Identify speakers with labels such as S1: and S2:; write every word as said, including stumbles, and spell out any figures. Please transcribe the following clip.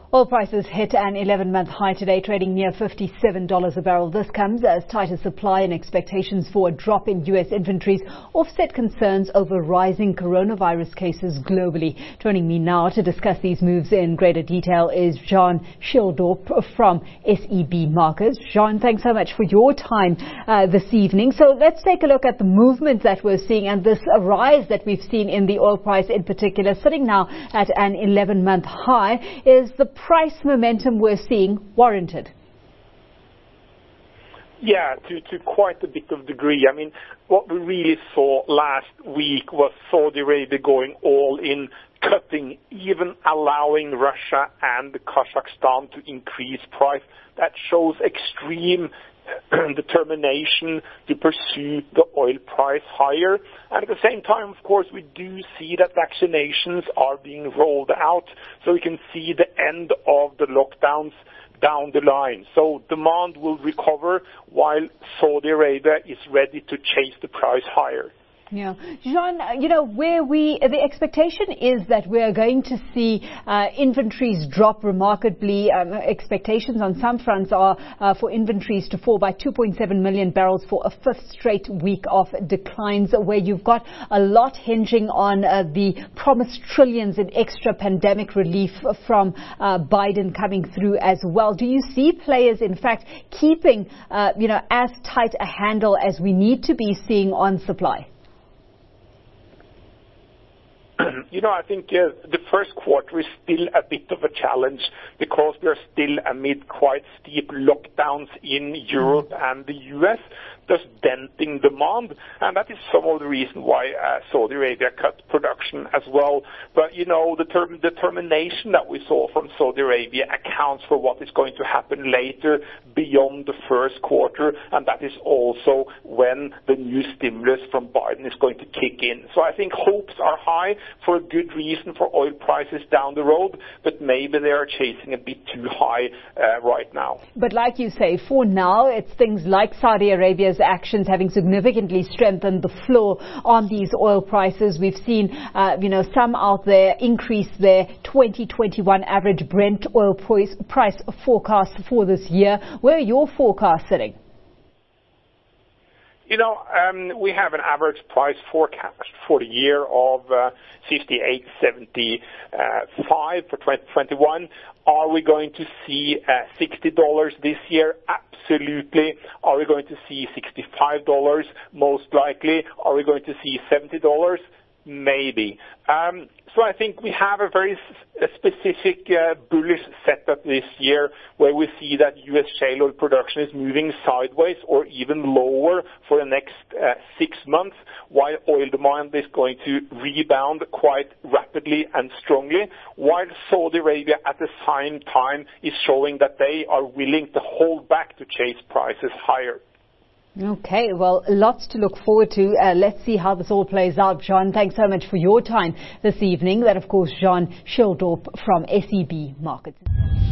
S1: Oil prices hit an eleven-month high today, trading near fifty-seven dollars a barrel. This comes as tighter supply and expectations for a drop in U S inventories offset concerns over rising coronavirus cases globally. Joining me now to discuss these moves in greater detail is Jean Schildorp from S E B Markets. Jean, thanks so much for your time uh, this evening. So let's take a look at the movement that we're seeing and this rise that we've seen in the oil price in particular, sitting now at an eleven-month high. Is the price momentum we're seeing warranted?
S2: Yeah, to, to quite a bit of degree. I mean, what we really saw last week was Saudi Arabia going all in, cutting, even allowing Russia and Kazakhstan to increase price. That shows extreme determination to pursue the oil price higher. And at the same time, of course, we do see that vaccinations are being rolled out, so we can see the end of the lockdowns down the line. So demand will recover while Saudi Arabia is ready to chase the price higher.
S1: Yeah. Jean, you know, where we, the expectation is that we're going to see uh, inventories drop remarkably. Um, expectations on some fronts are uh, for inventories to fall by two point seven million barrels for a fifth straight week of declines, where you've got a lot hinging on uh, the promised trillions in extra pandemic relief from uh, Biden coming through as well. Do you see players, in fact, keeping, uh, you know, as tight a handle as we need to be seeing on supply?
S2: You know, I think uh, the first quarter is still a bit of a challenge because we are still amid quite steep lockdowns in Europe and the U S, thus denting demand. And that is some of the reason why uh, Saudi Arabia cut production as well. But, you know, the term determination that we saw from Saudi Arabia accounts for what is going to happen later beyond the first quarter. And that is also when the new stimulus from Biden is going to kick in. So I think hopes are high for a good reason for oil prices down the road, but maybe they are chasing a bit too high uh, right now.
S1: But like you say, for now, it's things like Saudi Arabia's actions having significantly strengthened the floor on these oil prices. We've seen, uh, you know, some out there increase their twenty twenty-one average Brent oil price, price forecast for this year. Where are your forecasts sitting?
S2: You know, um, we have an average price forecast for the year of uh, fifty-eight seventy-five for twenty twenty-one. Are we going to see uh, sixty dollars this year? Absolutely. Are we going to see sixty-five dollars? Most likely. Are we going to see seventy dollars? Maybe. Um, so I think we have a very s- a specific uh, bullish setup this year where we see that U S shale oil production is moving sideways or even lower for the next uh, six months, while oil demand is going to rebound quite rapidly and strongly, while Saudi Arabia at the same time is showing that they are willing to hold back to chase prices higher.
S1: Okay, well, lots to look forward to. Uh, let's see how this all plays out. Jean, thanks so much for your time this evening. That, of course, Jean Schildorp from S E B Markets.